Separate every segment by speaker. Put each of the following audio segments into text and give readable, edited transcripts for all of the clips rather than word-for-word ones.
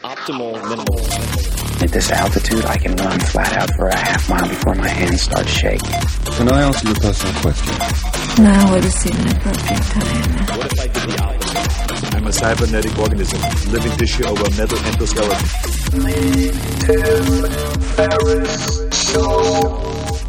Speaker 1: optimal minimal.
Speaker 2: At this altitude, I can run flat out for a half mile before my hands start shaking.
Speaker 3: Can I ask you a personal question?
Speaker 4: Now would seem an appropriate time.
Speaker 1: What if I did the opposite?
Speaker 5: I'm a cybernetic organism, living tissue over metal endoskeleton.
Speaker 6: Tim Ferriss Show.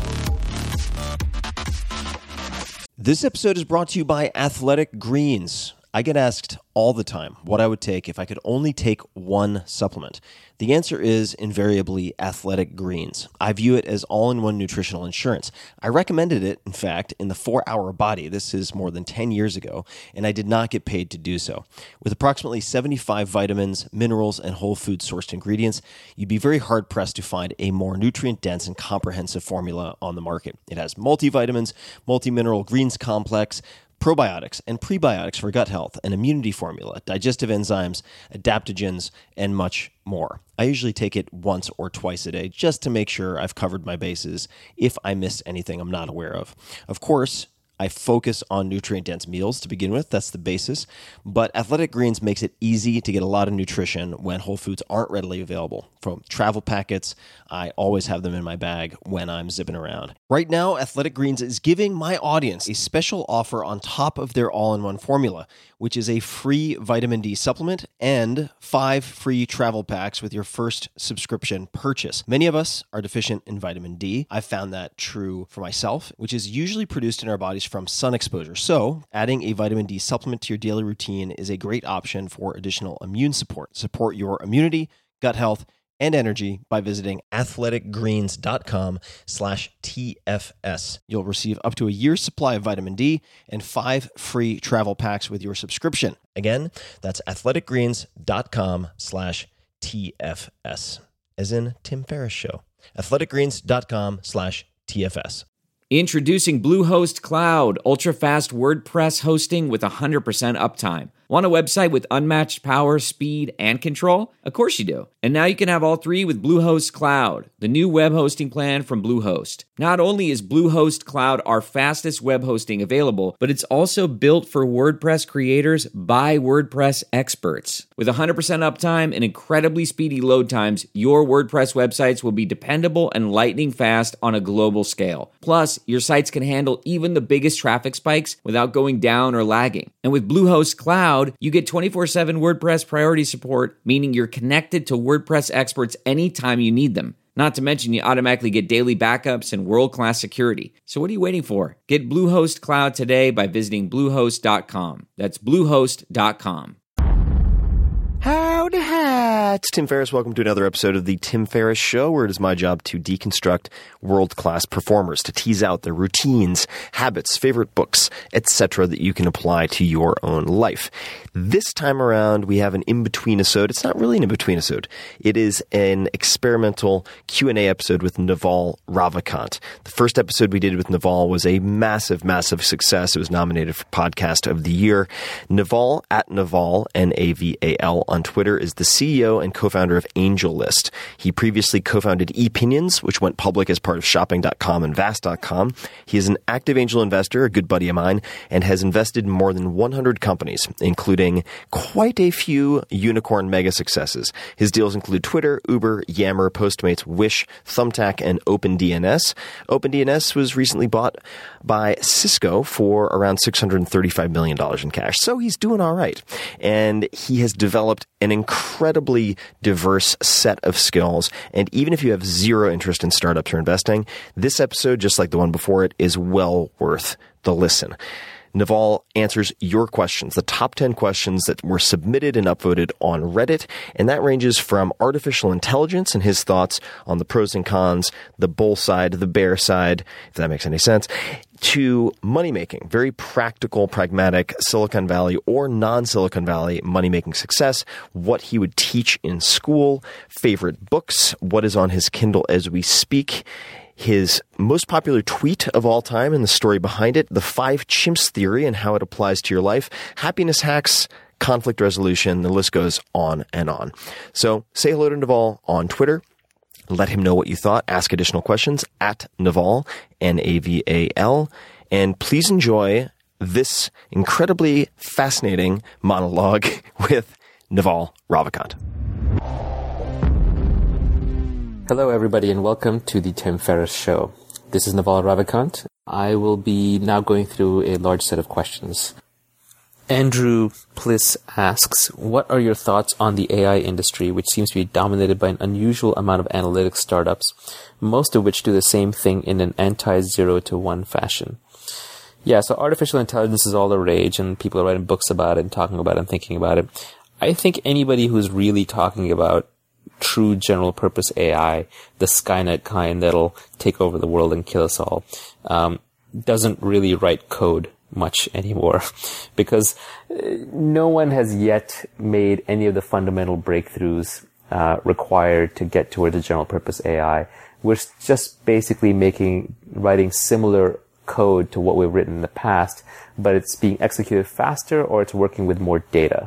Speaker 7: This episode is brought to you by Athletic Greens. I get asked all the time what I would take if I could only take one supplement. The answer is invariably Athletic Greens. I view it as all-in-one nutritional insurance. I recommended it, in fact, in the 4-Hour Body. This is more than 10 years ago, and I did not get paid to do so. With approximately 75 vitamins, minerals, and whole food-sourced ingredients, you'd be very hard-pressed to find a more nutrient-dense and comprehensive formula on the market. It has multivitamins, multi-mineral greens complex, probiotics and prebiotics for gut health, an immunity formula, digestive enzymes, adaptogens, and much more. I usually take it once or twice a day just to make sure I've covered my bases if I missed anything I'm not aware of. Of course, I focus on nutrient-dense meals to begin with. That's the basis. But Athletic Greens makes it easy to get a lot of nutrition when whole foods aren't readily available. From travel packets, I always have them in my bag when I'm zipping around. Right now, Athletic Greens is giving my audience a special offer on top of their all-in-one formula, which is a free vitamin D supplement and 5 free travel packs with your first subscription purchase. Many of us are deficient in vitamin D. I've found that true for myself, which is usually produced in our bodies from sun exposure. So, adding a vitamin D supplement to your daily routine is a great option for additional immune support. Support your immunity, gut health, and energy by visiting athleticgreens.com/TFS. You'll receive up to a year's supply of vitamin D and 5 free travel packs with your subscription. Again, that's athleticgreens.com/TFS, as in Tim Ferriss Show. athleticgreens.com/TFS.
Speaker 8: Introducing Bluehost Cloud, ultra-fast WordPress hosting with 100% uptime. Want a website with unmatched power, speed, and control? Of course you do. And now you can have all three with Bluehost Cloud, the new web hosting plan from Bluehost. Not only is Bluehost Cloud our fastest web hosting available, but it's also built for WordPress creators by WordPress experts. With 100% uptime and incredibly speedy load times, your WordPress websites will be dependable and lightning fast on a global scale. Plus, your sites can handle even the biggest traffic spikes without going down or lagging. And with Bluehost Cloud, you get 24/7 WordPress priority support, meaning you're connected to WordPress experts anytime you need them. Not to mention, you automatically get daily backups and world-class security. So what are you waiting for? Get Bluehost Cloud today by visiting Bluehost.com. That's Bluehost.com.
Speaker 7: Howdy, it's Tim Ferriss. Welcome to another episode of the Tim Ferriss Show, where it is my job to deconstruct world-class performers, to tease out their routines, habits, favorite books, etc. that you can apply to your own life. This time around, we have an in-between-isode. It's not really an in-between-isode. It is an experimental Q&A episode with Naval Ravikant. The first episode we did with Naval was a massive, massive success. It was nominated for Podcast of the Year. Naval, at Naval, N-A-V-A-L, on Twitter, is the CEO and co-founder of AngelList. He previously co-founded ePinions, which went public as part of Shopping.com and Vast.com. He is an active angel investor, a good buddy of mine, and has invested in more than 100 companies, including quite a few unicorn mega successes. His deals include Twitter, Uber, Yammer, Postmates, Wish, Thumbtack, and OpenDNS. OpenDNS was recently bought by Cisco for around $635 million in cash. So he's doing all right. And he has developed an incredibly diverse set of skills. And even if you have zero interest in startups or investing, this episode, just like the one before it, is well worth the listen. Naval answers your questions, the top 10 questions that were submitted and upvoted on Reddit, and that ranges from artificial intelligence and his thoughts on the pros and cons, the bull side, the bear side, if that makes any sense, to money-making, very practical, pragmatic Silicon Valley or non-Silicon Valley money-making success, what he would teach in school, favorite books, what is on his Kindle as we speak, his most popular tweet of all time and the story behind it, the 5 chimps theory and how it applies to your life, happiness hacks, conflict resolution, the list goes on and on. So say hello to Naval on Twitter. Let him know what you thought. Ask additional questions at Naval, N-A-V-A-L. And please enjoy this incredibly fascinating monologue with Naval Ravikant.
Speaker 9: Hello, everybody, and welcome to the Tim Ferriss Show. This is Naval Ravikant. I will be now going through a large set of questions. Andrew Pliss asks, what are your thoughts on the AI industry, which seems to be dominated by an unusual amount of analytics startups, most of which do the same thing in an anti-zero to one fashion? Yeah, so artificial intelligence is all the rage, and people are writing books about it and talking about it and thinking about it. I think anybody who's really talking about true general purpose AI, the Skynet kind that'll take over the world and kill us all, doesn't really write code much anymore, because no one has yet made any of the fundamental breakthroughs required to get toward the general purpose AI. We're just basically writing similar code to what we've written in the past, but it's being executed faster or it's working with more data.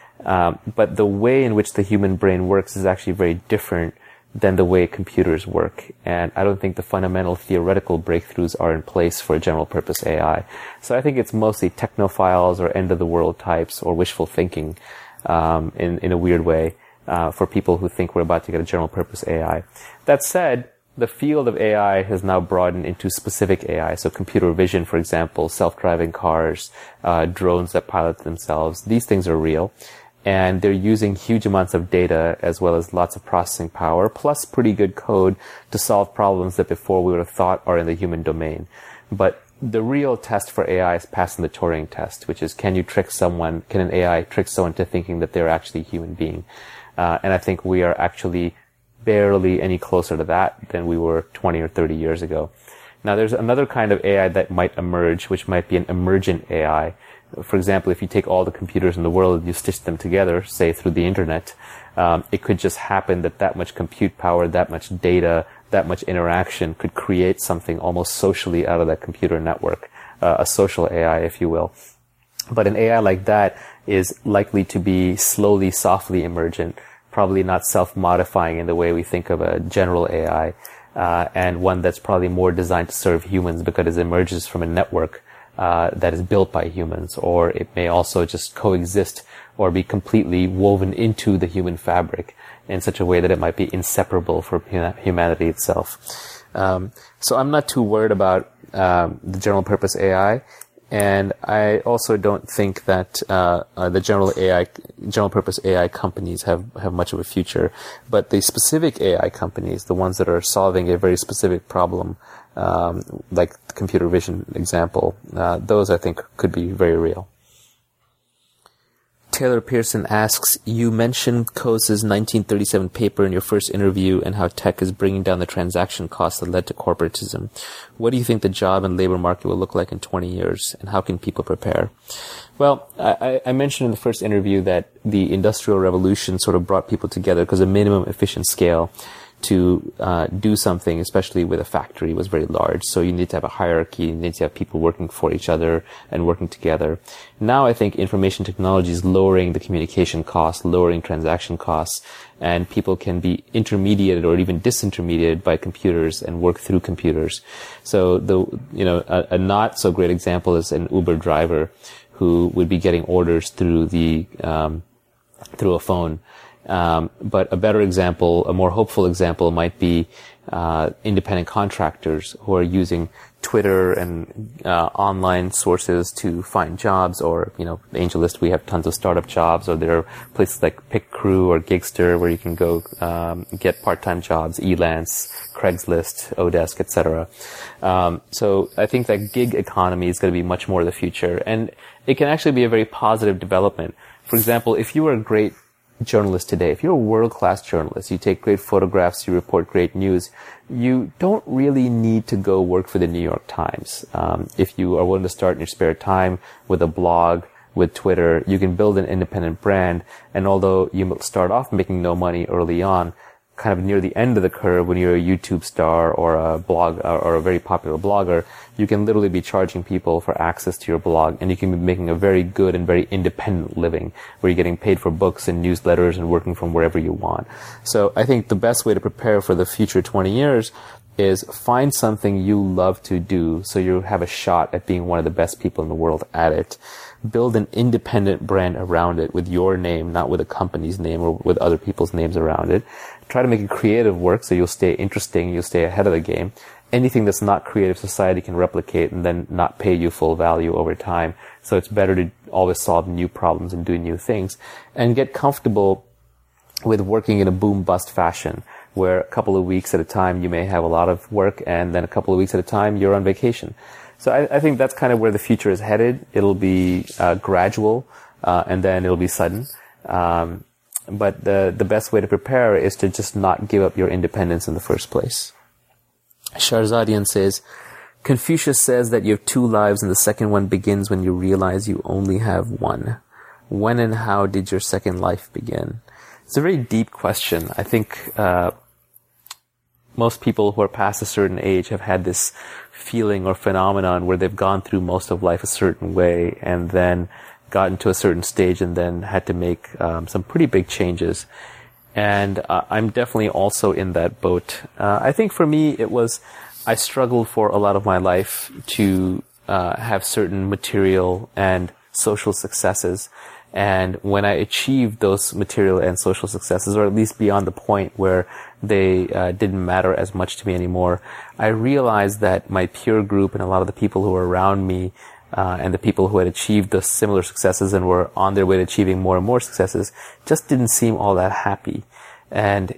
Speaker 9: But the way in which the human brain works is actually very different than the way computers work. And I don't think the fundamental theoretical breakthroughs are in place for general purpose AI. So I think it's mostly technophiles or end of the world types or wishful thinking, in a weird way, for people who think we're about to get a general purpose AI. That said, the field of AI has now broadened into specific AI. So computer vision, for example, self-driving cars, drones that pilot themselves. These things are real. And they're using huge amounts of data as well as lots of processing power, plus pretty good code to solve problems that before we would have thought are in the human domain. But the real test for AI is passing the Turing test, which is can an AI trick someone to thinking that they're actually a human being? And I think we are actually barely any closer to that than we were 20 or 30 years ago. Now, there's another kind of AI that might emerge, which might be an emergent AI. For example, if you take all the computers in the world and you stitch them together, say through the internet, it could just happen that much compute power, that much data, that much interaction could create something almost socially out of that computer network, a social AI, if you will. But an AI like that is likely to be slowly, softly emergent, probably not self-modifying in the way we think of a general AI, and one that's probably more designed to serve humans because it emerges from a network that is built by humans, or it may also just coexist or be completely woven into the human fabric in such a way that it might be inseparable from humanity itself. So I'm not too worried about the general purpose AI, and I also don't think that the general purpose AI companies have much of a future. But the specific AI companies, the ones that are solving a very specific problem, like the computer vision example, those I think could be very real. Taylor Pearson asks, you mentioned Coase's 1937 paper in your first interview and how tech is bringing down the transaction costs that led to corporatism. What do you think the job and labor market will look like in 20 years, and how can people prepare? Well, I mentioned in the first interview that the Industrial Revolution sort of brought people together because a minimum efficient scale to do something, especially with a factory, was very large. So you need to have a hierarchy, you need to have people working for each other and working together. Now I think information technology is lowering the communication costs, lowering transaction costs, and people can be intermediated or even disintermediated by computers and work through computers. So a not so great example is an Uber driver who would be getting orders through through a phone. But a better example, a more hopeful example, might be independent contractors who are using Twitter and online sources to find jobs, or AngelList, we have tons of startup jobs, or there are places like PickCrew or Gigster where you can go get part-time jobs, Elance, Craigslist, Odesk, etc. So I think that gig economy is going to be much more the future, and it can actually be a very positive development. For example, if you were a great journalist today, if you're a world-class journalist, you take great photographs, you report great news, you don't really need to go work for the New York Times. If you are willing to start in your spare time with a blog, with Twitter, you can build an independent brand, and although you start off making no money early on, kind of near the end of the curve, when you're a YouTube star or a blog or a very popular blogger, you can literally be charging people for access to your blog, and you can be making a very good and very independent living where you're getting paid for books and newsletters and working from wherever you want. So I think the best way to prepare for the future 20 years is find something you love to do so you have a shot at being one of the best people in the world at it. Build an independent brand around it with your name, not with a company's name or with other people's names around it. Try to make it creative work so you'll stay interesting, you'll stay ahead of the game. Anything that's not creative, society can replicate and then not pay you full value over time. So it's better to always solve new problems and do new things. And get comfortable with working in a boom-bust fashion, where a couple of weeks at a time you may have a lot of work, and then a couple of weeks at a time you're on vacation. So I think that's kind of where the future is headed. It'll be gradual, and then it'll be sudden. But the best way to prepare is to just not give up your independence in the first place. Sharzadian says, Confucius says that you have 2 lives and the second one begins when you realize you only have one. When and how did your second life begin? It's a very deep question. I think most people who are past a certain age have had this feeling or phenomenon where they've gone through most of life a certain way and then gotten to a certain stage and then had to make some pretty big changes. And I'm definitely also in that boat. I think for me, I struggled for a lot of my life to have certain material and social successes. And when I achieved those material and social successes, or at least beyond the point where they didn't matter as much to me anymore, I realized that my peer group and a lot of the people who were around me and the people who had achieved those similar successes and were on their way to achieving more and more successes just didn't seem all that happy. And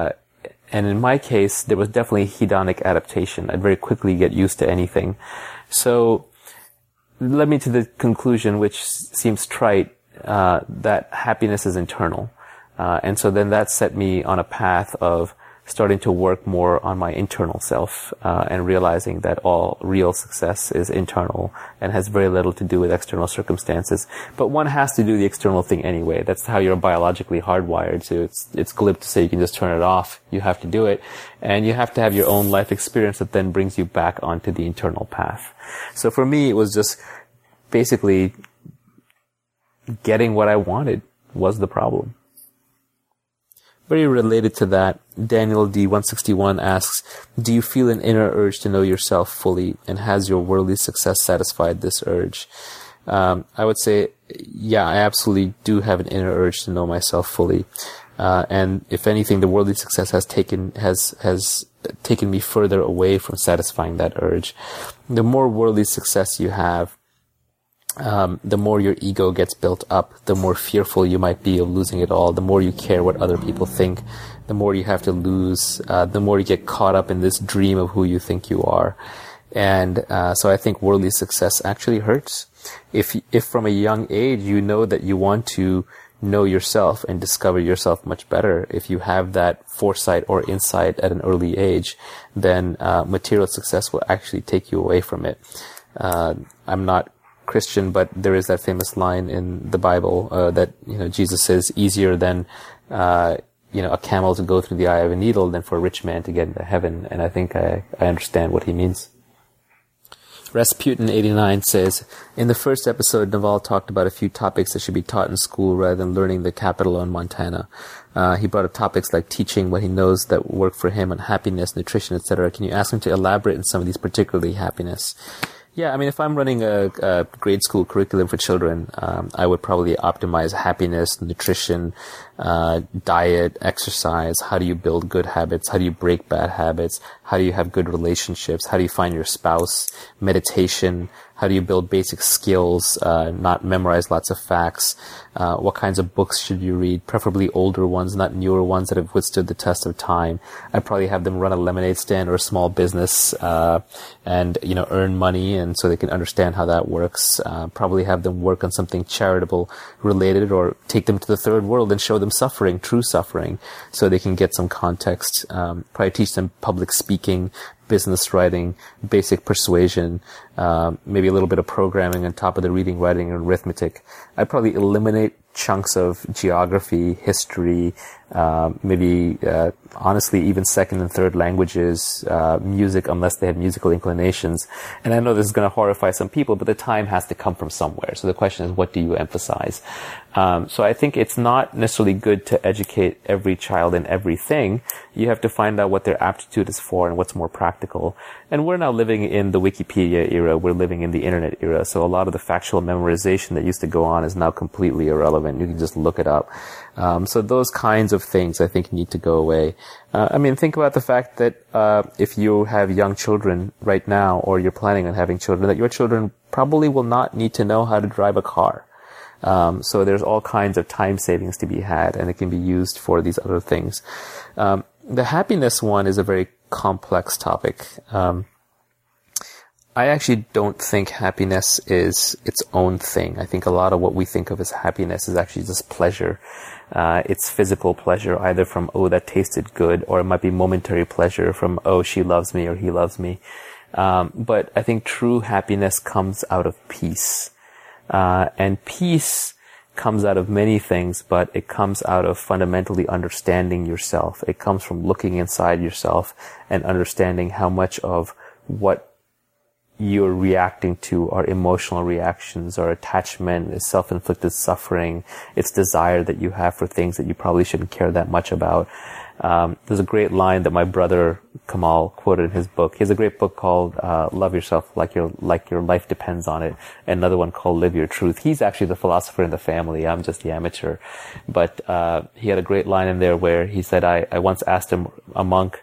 Speaker 9: in my case, there was definitely hedonic adaptation. I'd very quickly get used to anything. So led me to the conclusion, which seems trite, that happiness is internal. And so then that set me on a path of starting to work more on my internal self, and realizing that all real success is internal and has very little to do with external circumstances. But one has to do the external thing anyway. That's how you're biologically hardwired. So it's glib to say you can just turn it off. You have to do it. And you have to have your own life experience that then brings you back onto the internal path. So for me, it was just basically getting what I wanted was the problem. Very related to that, Daniel D161 asks, do you feel an inner urge to know yourself fully, and has your worldly success satisfied this urge? I would say, yeah, I absolutely do have an inner urge to know myself fully. And if anything, the worldly success has taken me further away from satisfying that urge. The more worldly success you have, the more your ego gets built up, the more fearful you might be of losing it all, the more you care what other people think, the more you have to lose, the more you get caught up in this dream of who you think you are. And so I think worldly success actually hurts. If from a young age you know that you want to know yourself and discover yourself much better, if you have that foresight or insight at an early age, then material success will actually take you away from it. I'm not Christian, but there is that famous line in the Bible that Jesus says, easier than a camel to go through the eye of a needle than for a rich man to get into heaven. And I think I understand what he means. Rasputin89 says, in the first episode, Naval talked about a few topics that should be taught in school rather than learning the capital in Montana. He brought up topics like teaching what he knows that work for him on happiness, nutrition, etc. Can you ask him to elaborate on some of these, particularly happiness? Yeah, I mean, if I'm running a grade school curriculum for children, I would probably optimize happiness, nutrition, diet, exercise. How do you build good habits? How do you break bad habits? How do you have good relationships? How do you find your spouse? Meditation. How do you build basic skills, not memorize lots of facts? What kinds of books should you read? Preferably older ones, not newer ones that have withstood the test of time. I'd probably have them run a lemonade stand or a small business, and, earn money, and so they can understand how that works. Probably have them work on something charitable related, or take them to the third world and show them suffering, true suffering, so they can get some context. Probably teach them public speaking, business writing, basic persuasion, maybe a little bit of programming on top of the reading, writing, and arithmetic. I'd probably eliminate chunks of geography, history, maybe honestly even second and third languages, music, unless they have musical inclinations. And I know this is going to horrify some people, but the time has to come from somewhere. So the question is, what do you emphasize? So I think it's not necessarily good to educate every child in everything. You have to find out what their aptitude is for and what's more practical. And we're now living in the Wikipedia era. We're living in the internet era. So a lot of the factual memorization that used to go on is now completely irrelevant. You can just look it up. So those kinds of things I think need to go away. Think about the fact that if you have young children right now, or you're planning on having children, that your children probably will not need to know how to drive a car. So there's all kinds of time savings to be had, and it can be used for these other things. The happiness one is a very complex topic. I actually don't think happiness is its own thing. I think a lot of what we think of as happiness is actually just pleasure. It's physical pleasure, either from, oh, that tasted good, or it might be momentary pleasure from, oh, she loves me or he loves me. But I think true happiness comes out of peace. And peace comes out of many things, but it comes out of fundamentally understanding yourself. It comes from looking inside yourself and understanding how much of what you're reacting to are emotional reactions, or attachment, is self-inflicted suffering. It's desire that you have for things that you probably shouldn't care that much about. There's a great line that my brother Kamal quoted in his book. He has a great book called Love Yourself Like Your Life Depends on It, and another one called Live Your Truth. He's actually the philosopher in the family. I'm just the amateur. But he had a great line in there where he said, I once asked a monk,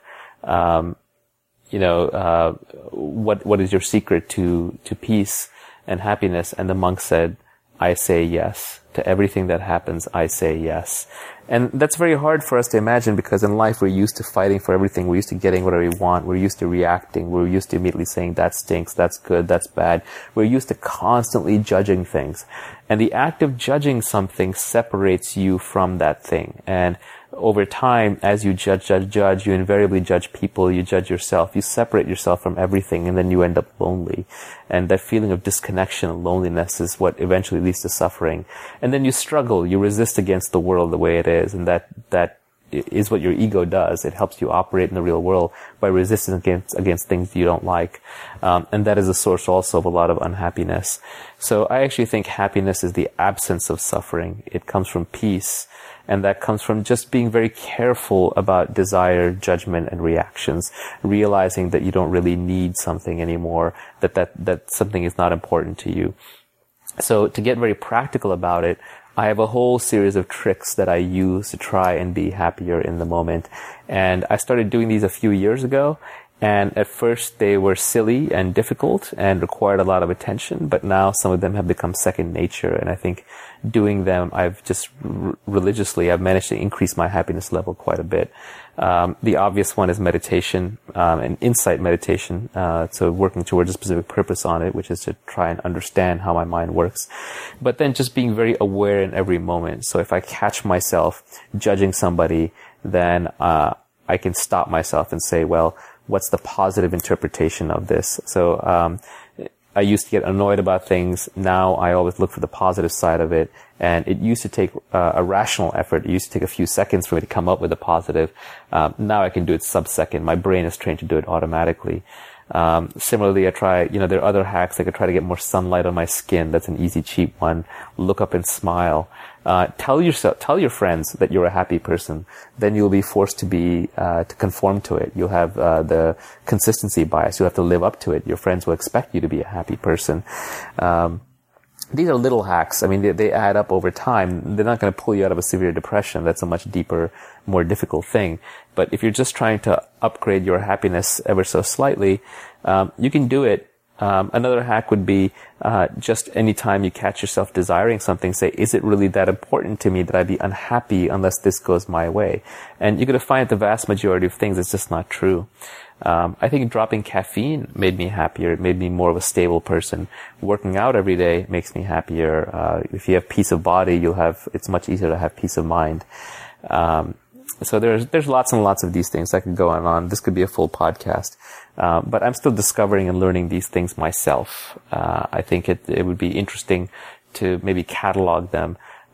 Speaker 9: what is your secret to peace and happiness? And the monk said, I say yes. To everything that happens, I say yes. And that's very hard for us to imagine, because in life we're used to fighting for everything. We're used to getting whatever we want. We're used to reacting. We're used to immediately saying that stinks, that's good, that's bad. We're used to constantly judging things. And the act of judging something separates you from that thing. And over time, as you judge, you invariably judge people, you judge yourself, you separate yourself from everything, and then you end up lonely. And that feeling of disconnection and loneliness is what eventually leads to suffering. And then you struggle, you resist against the world the way it is, and that is what your ego does. It helps you operate in the real world by resisting against things you don't like. And that is a source also of a lot of unhappiness. So I actually think happiness is the absence of suffering. It comes from peace. And that comes from just being very careful about desire, judgment, and reactions, realizing that you don't really need something anymore, that something is not important to you. So to get very practical about it, I have a whole series of tricks that I use to try and be happier in the moment. And I started doing these a few years ago. And at first they were silly and difficult and required a lot of attention, but now some of them have become second nature. And I think doing them, I've just religiously, I've managed to increase my happiness level quite a bit. The obvious one is meditation, and insight meditation. So working towards a specific purpose on it, which is to try and understand how my mind works. But then just being very aware in every moment. So if I catch myself judging somebody, then, I can stop myself and say, well, what's the positive interpretation of this? So, I used to get annoyed about things. Now I always look for the positive side of it. And it used to take a rational effort. It used to take a few seconds for me to come up with a positive. Now I can do it sub-second. My brain is trained to do it automatically. Similarly, I try, there are other hacks. I could try to get more sunlight on my skin. That's an easy, cheap one. Look up and smile. Tell your friends that you're a happy person. Then you'll be forced to conform to it. You'll have, the consistency bias. You'll have to live up to it. Your friends will expect you to be a happy person. These are little hacks. I mean, they add up over time. They're not going to pull you out of a severe depression. That's a much deeper, more difficult thing. But if you're just trying to upgrade your happiness ever so slightly, you can do it. Another hack would be, just any time you catch yourself desiring something, say, is it really that important to me that I'd be unhappy unless this goes my way? And you're going to find the vast majority of things it's just not true. I think dropping caffeine made me happier. It made me more of a stable person. Working out every day makes me happier. If you have peace of body, it's much easier to have peace of mind. So there's lots and lots of these things. I could go on. This could be a full podcast. But I'm still discovering and learning these things myself. I think it would be interesting to maybe catalog them.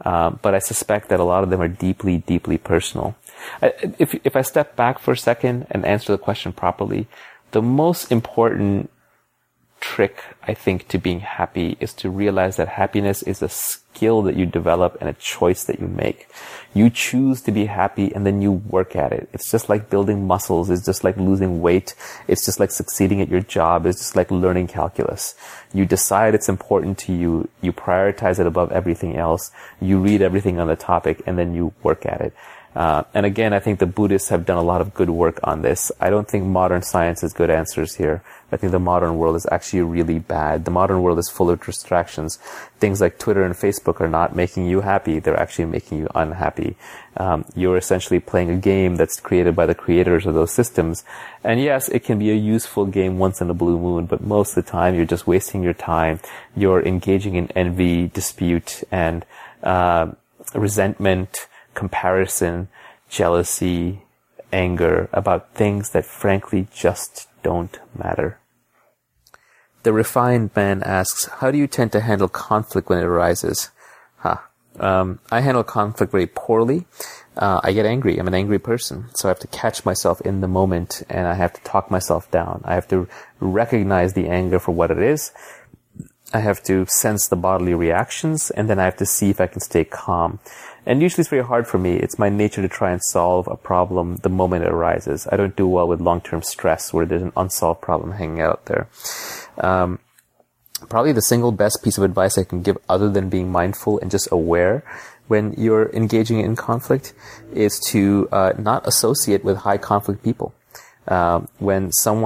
Speaker 9: But I suspect that a lot of them are deeply, deeply personal. If I step back for a second and answer the question properly, the most important trick, I think, to being happy is to realize that happiness is a skill that you develop and a choice that you make. You choose to be happy and then you work at it. It's just like building muscles. It's just like losing weight. It's just like succeeding at your job. It's just like learning calculus. You decide it's important to you. You prioritize it above everything else. You read everything on the topic and then you work at it. And again, I think the Buddhists have done a lot of good work on this. I don't think modern science has good answers here. I think the modern world is actually really bad. The modern world is full of distractions. Things like Twitter and Facebook are not making you happy. They're actually making you unhappy. You're essentially playing a game that's created by the creators of those systems. And yes, it can be a useful game once in a blue moon, but most of the time you're just wasting your time. You're engaging in envy, dispute, and resentment, comparison, jealousy, anger about things that frankly just don't matter. The Refined Man asks, how do you tend to handle conflict when it arises? I handle conflict very poorly. I get angry. I'm an angry person. So I have to catch myself in the moment and I have to talk myself down. I have to recognize the anger for what it is. I have to sense the bodily reactions and then I have to see if I can stay calm. And usually it's very hard for me. It's my nature to try and solve a problem the moment it arises. I don't do well with long-term stress where there's an unsolved problem hanging out there. Probably the single best piece of advice I can give other than being mindful and just aware when you're engaging in conflict is to not associate with high conflict people. When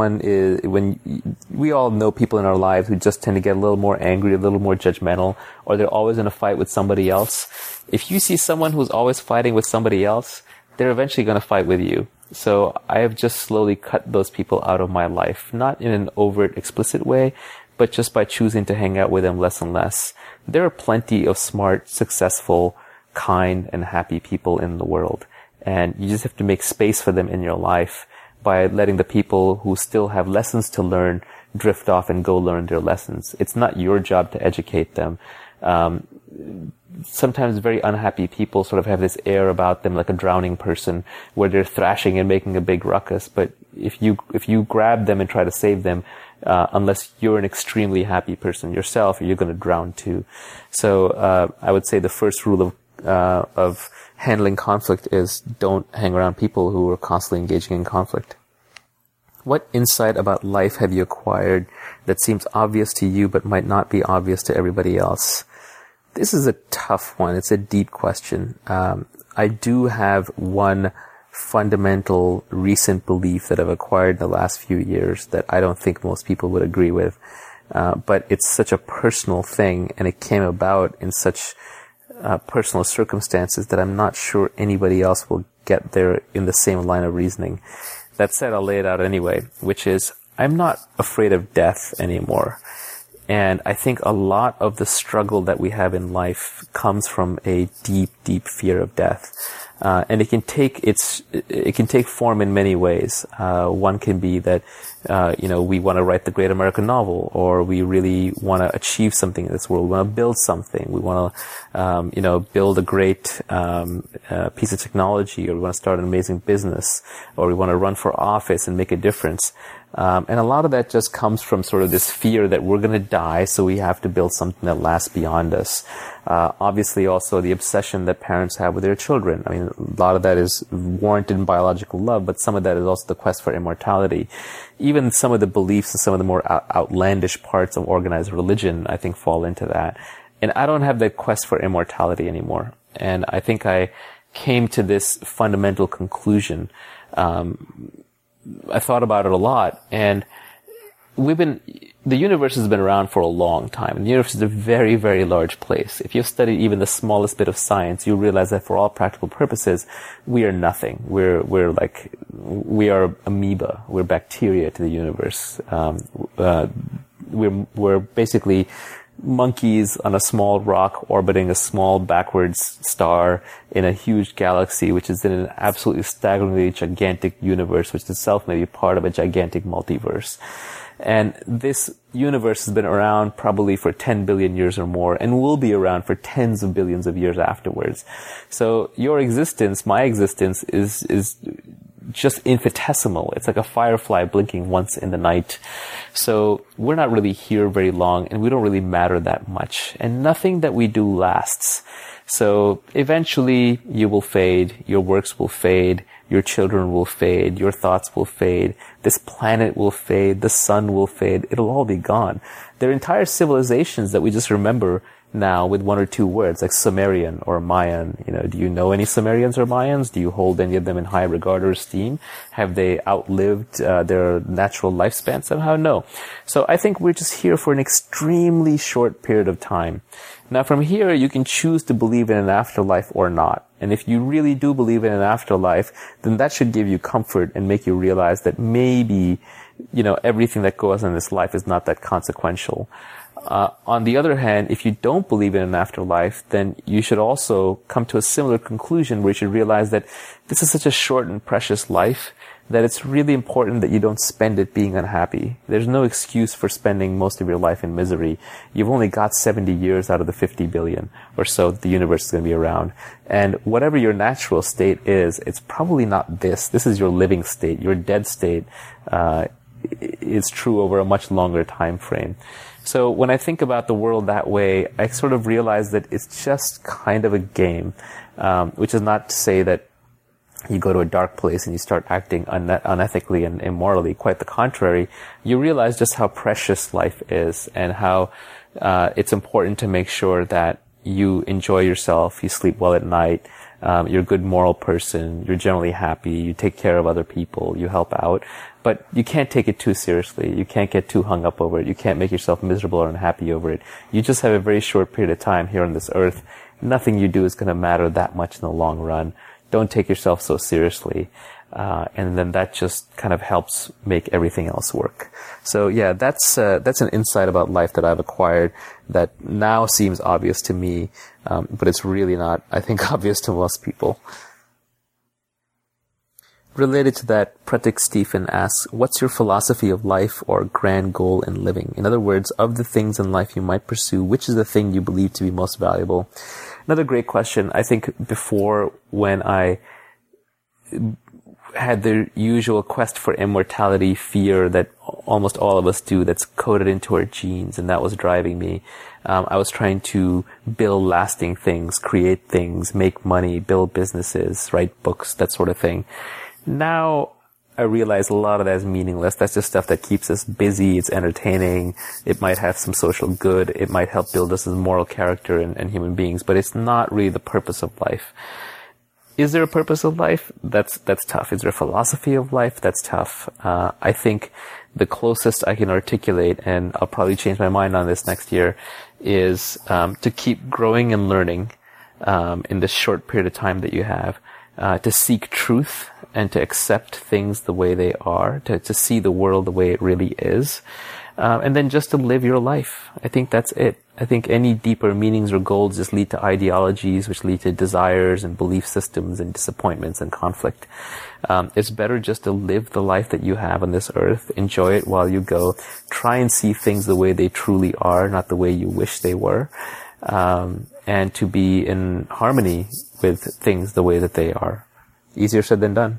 Speaker 9: we all know people in our lives who just tend to get a little more angry, a little more judgmental, or they're always in a fight with somebody else. If you see someone who's always fighting with somebody else, they're eventually going to fight with you. So I have just slowly cut those people out of my life, not in an overt, explicit way, but just by choosing to hang out with them less and less. There are plenty of smart, successful, kind, and happy people in the world. And you just have to make space for them in your life by letting the people who still have lessons to learn drift off and go learn their lessons. It's not your job to educate them. Sometimes very unhappy people sort of have this air about them like a drowning person where they're thrashing and making a big ruckus. But if you grab them and try to save them, unless you're an extremely happy person yourself, you're going to drown too. So, I would say the first rule of handling conflict is don't hang around people who are constantly engaging in conflict. What insight about life have you acquired that seems obvious to you but might not be obvious to everybody else? This is a tough one. It's a deep question. I do have one fundamental recent belief that I've acquired in the last few years that I don't think most people would agree with. But it's such a personal thing and it came about in such personal circumstances that I'm not sure anybody else will get there in the same line of reasoning. That said, I'll lay it out anyway, which is I'm not afraid of death anymore. And I think a lot of the struggle that we have in life comes from a deep, deep fear of death. And it can take form in many ways. One can be that, we want to write the great American novel, or we really want to achieve something in this world. We want to build something. We want to, build a great, piece of technology, or we want to start an amazing business, or we want to run for office and make a difference. And a lot of that just comes from sort of this fear that we're going to die, so we have to build something that lasts beyond us. Obviously also the obsession that parents have with their children. I mean, a lot of that is warranted in biological love, but some of that is also the quest for immortality. Even some of the beliefs and some of the more outlandish parts of organized religion, I think, fall into that. And I don't have that quest for immortality anymore. And I think I came to this fundamental conclusion. I thought about it a lot, and the universe has been around for a long time. The universe is a very, very large place. If you've studied even the smallest bit of science, you realize that for all practical purposes, we are nothing. We are amoeba. We're bacteria to the universe. We're basically monkeys on a small rock orbiting a small backwards star in a huge galaxy, which is in an absolutely staggeringly gigantic universe, which itself may be part of a gigantic multiverse. And this universe has been around probably for 10 billion years or more and will be around for tens of billions of years afterwards. So your existence, my existence, is just infinitesimal. It's like a firefly blinking once in the night. So we're not really here very long, and we don't really matter that much. And nothing that we do lasts. So eventually you will fade, your works will fade, your children will fade, your thoughts will fade, this planet will fade, the sun will fade, it'll all be gone. There are entire civilizations that we just remember now with one or two words, like Sumerian or Mayan. Do you know any Sumerians or Mayans? Do you hold any of them in high regard or esteem? Have they outlived their natural lifespan somehow? No. So I think we're just here for an extremely short period of time. Now from here, you can choose to believe in an afterlife or not. And if you really do believe in an afterlife, then that should give you comfort and make you realize that maybe, everything that goes on in this life is not that consequential. On the other hand, if you don't believe in an afterlife, then you should also come to a similar conclusion where you should realize that this is such a short and precious life that it's really important that you don't spend it being unhappy. There's no excuse for spending most of your life in misery. You've only got 70 years out of the 50 billion or so that the universe is going to be around. And whatever your natural state is, it's probably not this. This is your living state. Your dead state is true over a much longer time frame. So when I think about the world that way, I sort of realize that it's just kind of a game, which is not to say that you go to a dark place and you start acting unethically and immorally. Quite the contrary. You realize just how precious life is and how it's important to make sure that you enjoy yourself, you sleep well at night, you're a good moral person, you're generally happy, you take care of other people, you help out. But you can't take it too seriously. You can't get too hung up over it. You can't make yourself miserable or unhappy over it. You just have a very short period of time here on this earth. Nothing you do is going to matter that much in the long run. Don't take yourself so seriously. And then that just kind of helps make everything else work. So yeah, that's an insight about life that I've acquired that now seems obvious to me, but it's really not, I think, obvious to most people. Related to that, Pratik Stephen asks, what's your philosophy of life or grand goal in living? In other words, of the things in life you might pursue, which is the thing you believe to be most valuable? Another great question. I think before, when I had the usual quest for immortality fear that almost all of us do, that's coded into our genes, and that was driving me. I was trying to build lasting things, create things, make money, build businesses, write books, that sort of thing. Now I realize a lot of that is meaningless. That's just stuff that keeps us busy. It's entertaining. It might have some social good. It might help build us as moral character and human beings, but it's not really the purpose of life. Is there a purpose of life? That's tough. Is there a philosophy of life? That's tough. I think the closest I can articulate, and I'll probably change my mind on this next year, is to keep growing and learning in this short period of time that you have, to seek truth and to accept things the way they are, to see the world the way it really is, and then just to live your life. I think that's it. I think any deeper meanings or goals just lead to ideologies, which lead to desires and belief systems and disappointments and conflict. It's better just to live the life that you have on this earth, enjoy it while you go, try and see things the way they truly are, not the way you wish they were, and to be in harmony with things the way that they are. Easier said than done.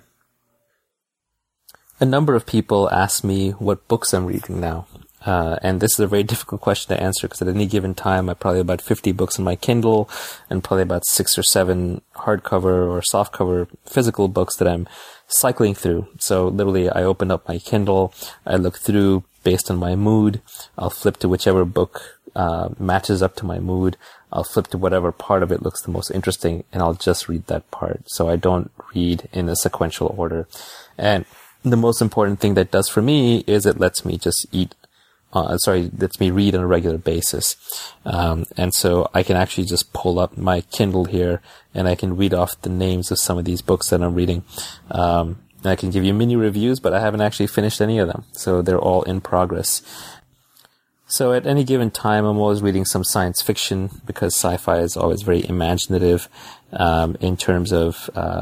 Speaker 9: A number of people ask me what books I'm reading now. And this is a very difficult question to answer because at any given time I probably have about 50 books on my Kindle and probably about 6 or 7 hardcover or softcover physical books that I'm cycling through. So literally I open up my Kindle, I look through based on my mood, I'll flip to whichever book matches up to my mood, I'll flip to whatever part of it looks the most interesting, and I'll just read that part. So I don't read in a sequential order. And the most important thing that does for me is it lets me just lets me read on a regular basis. And so I can actually just pull up my Kindle here and I can read off the names of some of these books that I'm reading. And I can give you mini reviews, but I haven't actually finished any of them. So they're all in progress. So at any given time, I'm always reading some science fiction because sci-fi is always very imaginative, in terms of,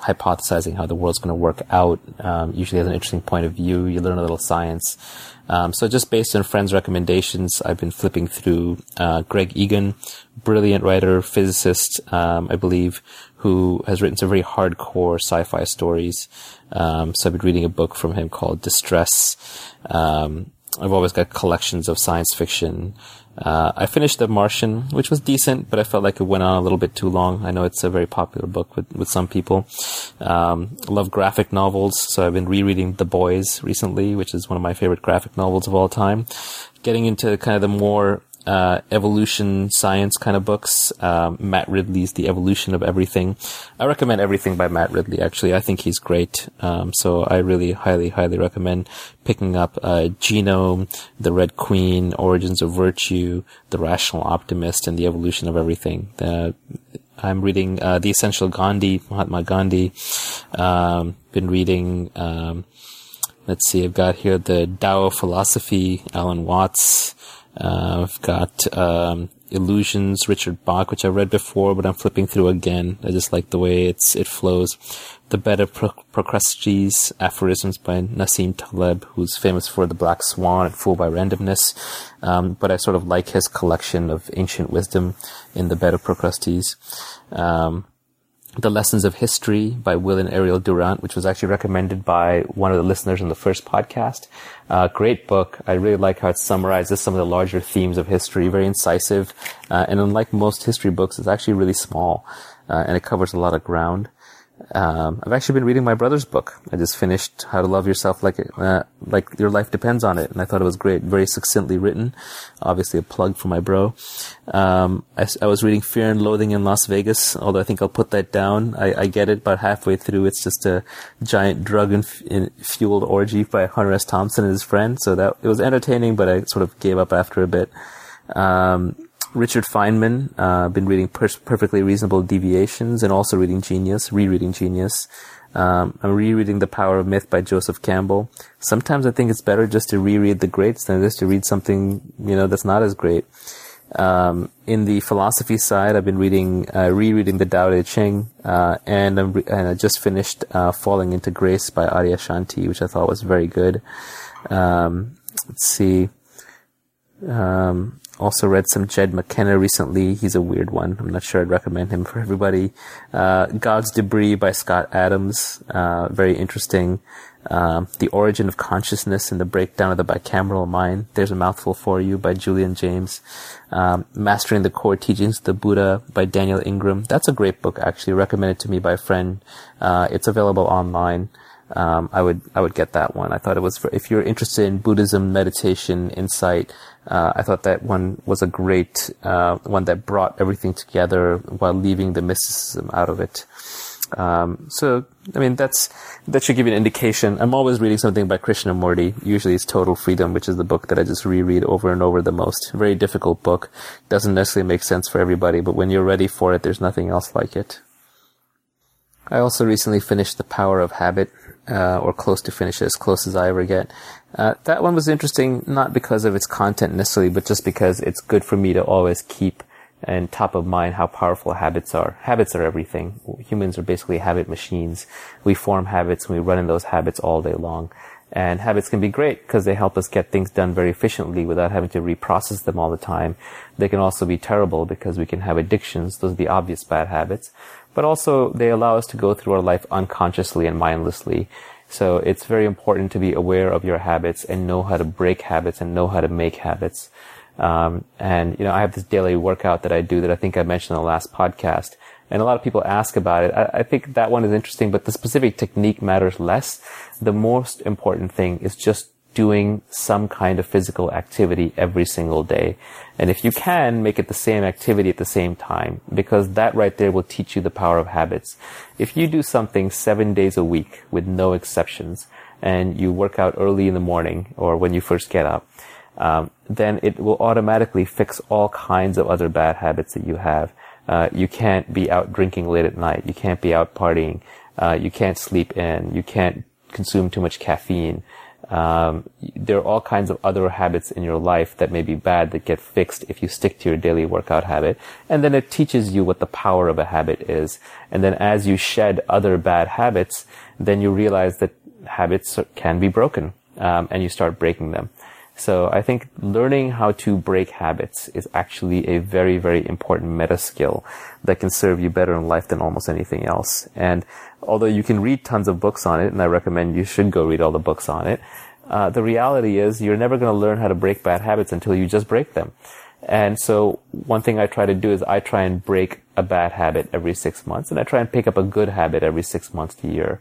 Speaker 9: hypothesizing how the world's going to work out. Usually has an interesting point of view. You learn a little science. So just based on friends' recommendations, I've been flipping through Greg Egan, brilliant writer, physicist, I believe, who has written some very hardcore sci-fi stories. So I've been reading a book from him called Distress. I've always got collections of science fiction. I finished The Martian, which was decent, but I felt like it went on a little bit too long. I know it's a very popular book with some people. Love graphic novels, so I've been rereading The Boys recently, which is one of my favorite graphic novels of all time. Getting into kind of the more evolution science kind of books. Matt Ridley's The Evolution of Everything. I recommend everything by Matt Ridley, actually. I think he's great. So I really highly recommend picking up Genome, The Red Queen, Origins of Virtue, The Rational Optimist, and The Evolution of Everything. I'm reading The Essential Gandhi, Mahatma Gandhi. Been reading, let's see, I've got here The Tao of Philosophy, Alan Watts. I've got Illusions, Richard Bach, which I read before, but I'm flipping through again. I just like the way it flows. The Bed of Procrustes, Aphorisms by Nassim Taleb, who's famous for The Black Swan and Fooled by Randomness. But I sort of like his collection of ancient wisdom in The Bed of Procrustes. The Lessons of History by Will and Ariel Durant, which was actually recommended by one of the listeners in the first podcast. Great book. I really like how it summarizes some of the larger themes of history, very incisive. And unlike most history books, it's actually really small, and it covers a lot of ground. I've actually been reading my brother's book. I just finished How to Love Yourself Like Your Life Depends on It, and I thought it was great, very succinctly written. Obviously a plug for my bro. I was reading Fear and Loathing in Las Vegas, although I think I'll put that down. I get it, but halfway through it's just a giant drug-fueled orgy by Hunter S. Thompson and his friend, so that it was entertaining, but I sort of gave up after a bit. Richard Feynman, been reading Perfectly Reasonable Deviations and also rereading Genius. I'm rereading The Power of Myth by Joseph Campbell. Sometimes I think it's better just to reread the greats than just to read something, that's not as great. In the philosophy side, I've been rereading the Tao Te Ching, and I just finished, Falling into Grace by Adyashanti, which I thought was very good. Let's see. Also read some Jed McKenna recently. He's a weird one. I'm not sure I'd recommend him for everybody. God's Debris by Scott Adams. Very interesting. The Origin of Consciousness and the Breakdown of the Bicameral Mind. There's a Mouthful for You by Julian James. Mastering the Core Teachings of the Buddha by Daniel Ingram. That's a great book, actually. Recommended to me by a friend. It's available online. I would get that one. I thought it was if you're interested in Buddhism, meditation, insight, I thought that one was a great, one that brought everything together while leaving the mysticism out of it. So, that should give you an indication. I'm always reading something by Krishnamurti. Usually it's Total Freedom, which is the book that I just reread over and over the most. Very difficult book. Doesn't necessarily make sense for everybody, but when you're ready for it, there's nothing else like it. I also recently finished The Power of Habit, or close to finish it, as close as I ever get. That one was interesting, not because of its content necessarily, but just because it's good for me to always keep in top of mind how powerful habits are. Habits are everything. Humans are basically habit machines. We form habits and we run in those habits all day long. And habits can be great because they help us get things done very efficiently without having to reprocess them all the time. They can also be terrible because we can have addictions. Those are the obvious bad habits. But also they allow us to go through our life unconsciously and mindlessly. So it's very important to be aware of your habits and know how to break habits and know how to make habits. I have this daily workout that I do that I think I mentioned in the last podcast. And a lot of people ask about it. I think that one is interesting, but the specific technique matters less. The most important thing is just doing some kind of physical activity every single day. And if you can, make it the same activity at the same time, because that right there will teach you the power of habits. If you do something 7 days a week with no exceptions, and you work out early in the morning or when you first get up, then it will automatically fix all kinds of other bad habits that you have. You can't be out drinking late at night. You can't be out partying. You can't sleep in. You can't consume too much caffeine. There are all kinds of other habits in your life that may be bad that get fixed if you stick to your daily workout habit. And then it teaches you what the power of a habit is. And then as you shed other bad habits, then you realize that habits can be broken, and you start breaking them. So I think learning how to break habits is actually a very, very important meta skill that can serve you better in life than almost anything else. And although you can read tons of books on it, and I recommend you should go read all the books on it, the reality is you're never going to learn how to break bad habits until you just break them. And so one thing I try to do is I try and break a bad habit every 6 months, and I try and pick up a good habit every 6 months to a year.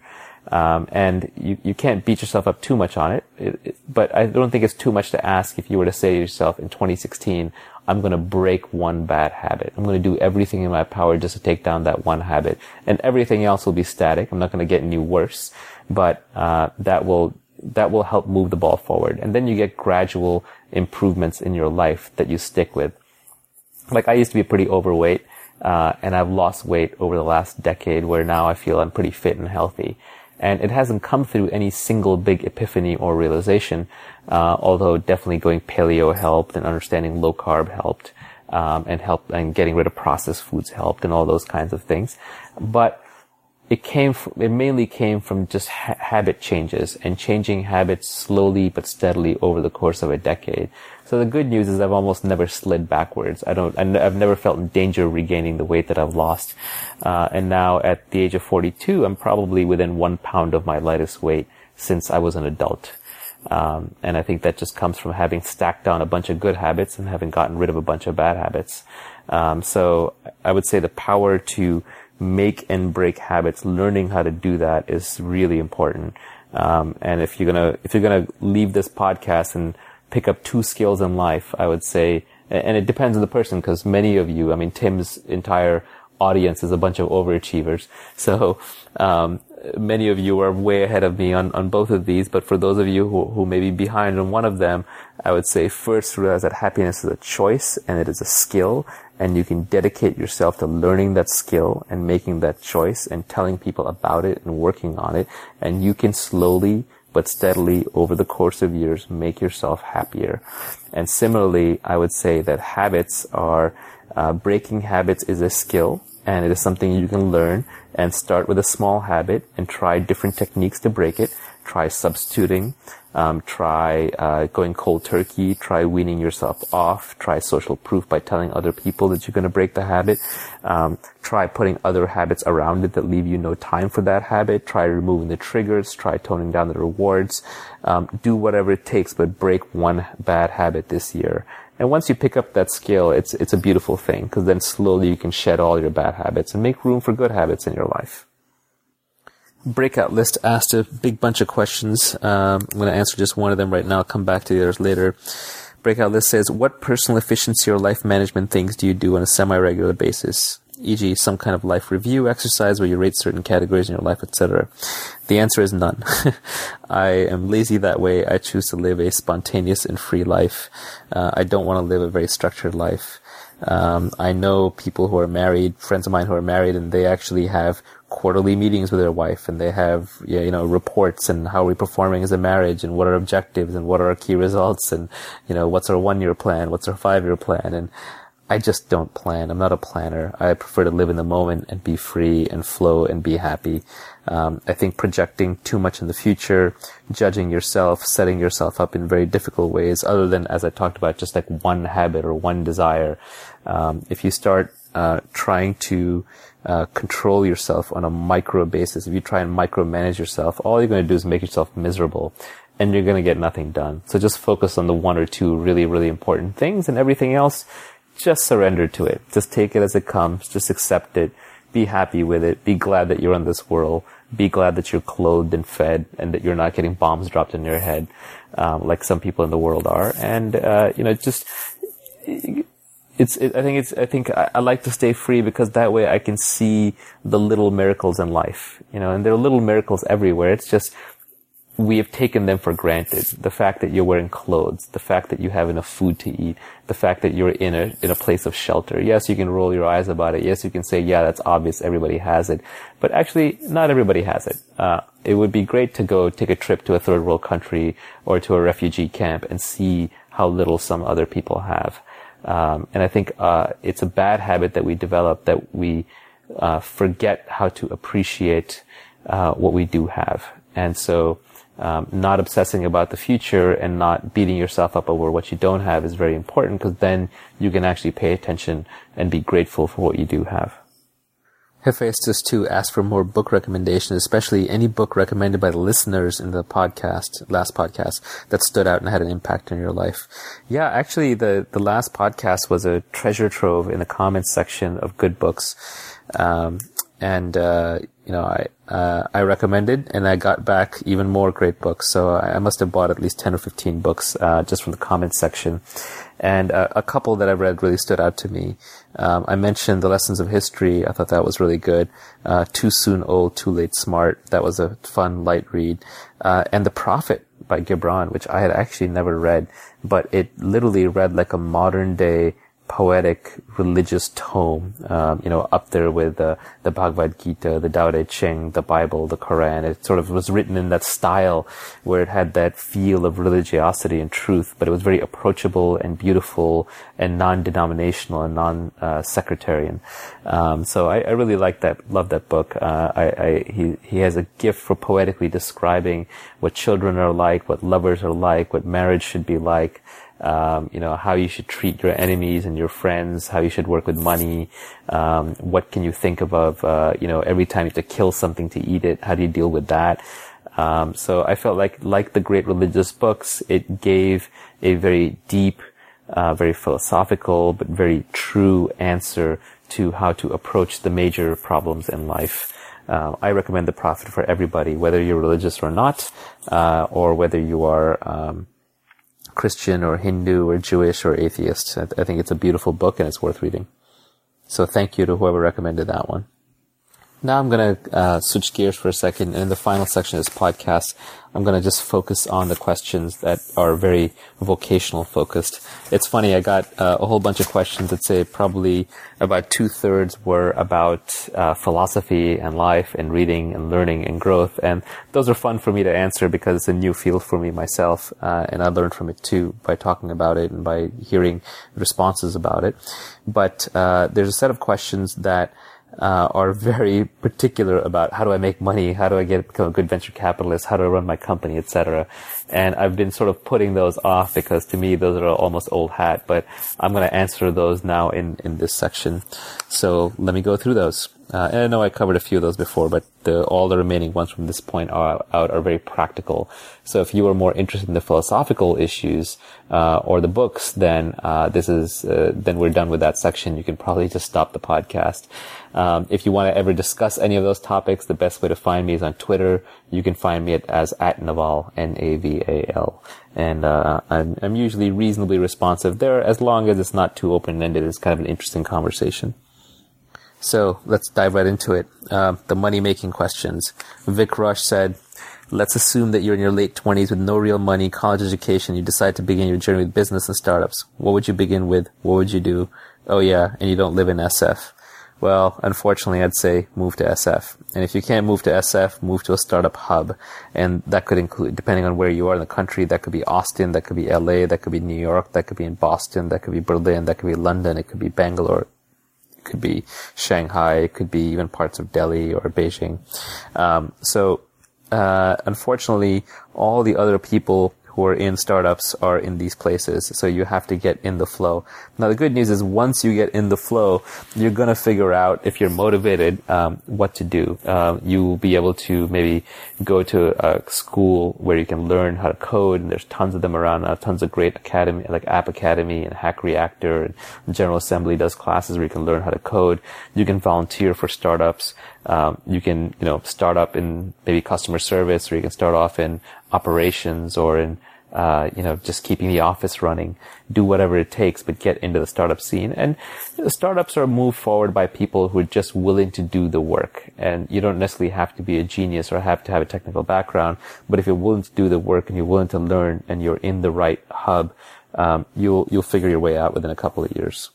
Speaker 9: And you can't beat yourself up too much on it, but I don't think it's too much to ask if you were to say to yourself in 2016, I'm going to break one bad habit. I'm going to do everything in my power just to take down that one habit, and everything else will be static. I'm not going to get any worse, but that will help move the ball forward. And then you get gradual improvements in your life that you stick with. Like I used to be pretty overweight, and I've lost weight over the last decade, where now I feel I'm pretty fit and healthy. And it hasn't come through any single big epiphany or realization, although definitely going paleo helped, and understanding low carb helped, and getting rid of processed foods helped, and all those kinds of things. But it mainly came from just habit changes, and changing habits slowly but steadily over the course of a decade. So the good news is I've almost never slid backwards. I've never felt in danger of regaining the weight that I've lost. And now at the age of 42, I'm probably within 1 pound of my lightest weight since I was an adult. And I think that just comes from having stacked down a bunch of good habits and having gotten rid of a bunch of bad habits. So I would say the power to make and break habits, learning how to do that is really important. And if you're gonna leave this podcast and pick up 2 skills in life, I would say, and it depends on the person, because many of you, I mean, Tim's entire audience is a bunch of overachievers. So, many of you are way ahead of me on both of these, but for those of you who may be behind on one of them, I would say first realize that happiness is a choice and it is a skill, and you can dedicate yourself to learning that skill and making that choice and telling people about it and working on it, and you can slowly but steadily over the course of years make yourself happier. And similarly, I would say that habits are, breaking habits is a skill, and it is something you can learn, and start with a small habit and try different techniques to break it. Try substituting, try going cold turkey, try weaning yourself off, try social proof by telling other people that you're going to break the habit, try putting other habits around it that leave you no time for that habit, try removing the triggers, try toning down the rewards, do whatever it takes, but break one bad habit this year. And once you pick up that skill, it's a beautiful thing, because then slowly you can shed all your bad habits and make room for good habits in your life. Breakout List asked a big bunch of questions. I'm going to answer just one of them right now. I'll come back to the others later. Breakout List says, what personal efficiency or life management things do you do on a semi-regular basis? E.g., some kind of life review exercise where you rate certain categories in your life, etc. The answer is none. I am lazy that way. I choose to live a spontaneous and free life. I don't want to live a very structured life. I know people who are married, friends of mine who are married, and they actually have quarterly meetings with their wife, and they have, reports and how are we performing as a marriage, and what are objectives, and what are our key results, and, what's our 1-year plan, what's our 5-year plan, and I just don't plan. I'm not a planner. I prefer to live in the moment and be free and flow and be happy. I think projecting too much in the future, judging yourself, setting yourself up in very difficult ways, other than, as I talked about, just like one habit or one desire. If you start trying to control yourself on a micro basis, if you try and micromanage yourself, all you're going to do is make yourself miserable, and you're going to get nothing done. So just focus on the 1 or 2 really, really important things, and everything else, just surrender to it. Just take it as it comes. Just accept it. Be happy with it. Be glad that you're in this world. Be glad that you're clothed and fed, and that you're not getting bombs dropped in your head, like some people in the world are. And, I think I like to stay free, because that way I can see the little miracles in life, and there are little miracles everywhere. It's just, we have taken them for granted. The fact that you're wearing clothes, the fact that you have enough food to eat, the fact that you're in a place of shelter. Yes, you can roll your eyes about it. Yes, you can say, yeah, that's obvious. Everybody has it. But actually, not everybody has it. It would be great to go take a trip to a third world country or to a refugee camp and see how little some other people have. And I think, it's a bad habit that we develop, that we, forget how to appreciate, what we do have. And so, not obsessing about the future and not beating yourself up over what you don't have is very important, because then you can actually pay attention and be grateful for what you do have. Hephaestus, too, asked for more book recommendations, especially any book recommended by the listeners in the last podcast, that stood out and had an impact on your life. Yeah, actually, the last podcast was a treasure trove in the comments section of good books. I recommended, and I got back even more great books. So I must have bought at least 10 or 15 books, just from the comments section. And a couple that I read really stood out to me. I mentioned The Lessons of History. I thought that was really good. Too Soon Old, Too Late Smart. That was a fun, light read. And The Prophet by Gibran, which I had actually never read, but it literally read like a modern day poetic religious tome, up there with the Bhagavad Gita, the Tao Te Ching, the Bible, the Quran. It sort of was written in that style where it had that feel of religiosity and truth, but it was very approachable and beautiful and non-denominational and non-sectarian. So I really love that book. He has a gift for poetically describing what children are like, what lovers are like, what marriage should be like. How you should treat your enemies and your friends, how you should work with money, what can you think of, every time you have to kill something to eat it, how do you deal with that? So I felt like the great religious books, it gave a very deep, very philosophical, but very true answer to how to approach the major problems in life. I recommend The Prophet for everybody, whether you're religious or not, or whether you are, Christian or Hindu or Jewish or atheist. I think it's a beautiful book and it's worth reading. So thank you to whoever recommended that one. Now I'm going to switch gears for a second, and in the final section of this podcast, I'm going to just focus on the questions that are very vocational focused. It's funny, I got a whole bunch of questions that say probably about 2/3 were about philosophy and life and reading and learning and growth, and those are fun for me to answer because it's a new field for me myself, and I learned from it too by talking about it and by hearing responses about it. But there's a set of questions that are very particular about how do I make money, how do I become a good venture capitalist, how do I run my company, etc. And I've been sort of putting those off because to me those are almost old hat, but I'm going to answer those now in this section. So let me go through those. And I know I covered a few of those before, but all the remaining ones from this point out are very practical. So if you are more interested in the philosophical issues, or the books, then then we're done with that section. You can probably just stop the podcast. If you want to ever discuss any of those topics, the best way to find me is on Twitter. You can find me as @Naval, Naval. And, I'm usually reasonably responsive there as long as it's not too open-ended. It's kind of an interesting conversation. So let's dive right into it. The money-making questions. Vic Rush said, let's assume that you're in your late 20s with no real money, college education. You decide to begin your journey with business and startups. What would you begin with? What would you do? Oh yeah, and you don't live in SF. Well, unfortunately, I'd say move to SF. And if you can't move to SF, move to a startup hub. And that could include, depending on where you are in the country, that could be Austin, that could be LA, that could be New York, that could be in Boston, that could be Berlin, that could be London, it could be Bangalore. It could be Shanghai, it could be even parts of Delhi or Beijing. Unfortunately, all the other people who are in startups are in these places, so you have to get in the flow. Now, the good news is once you get in the flow, you're going to figure out, if you're motivated, what to do. You will be able to maybe go to a school where you can learn how to code, and there's tons of them around now, tons of great academy, like App Academy and Hack Reactor, and General Assembly does classes where you can learn how to code. You can volunteer for startups. You can, start up in maybe customer service, or you can start off in operations or in just keeping the office running, do whatever it takes, but get into the startup scene. And startups are moved forward by people who are just willing to do the work. And you don't necessarily have to be a genius or have to have a technical background, but if you're willing to do the work and you're willing to learn and you're in the right hub, you'll figure your way out within a couple of years.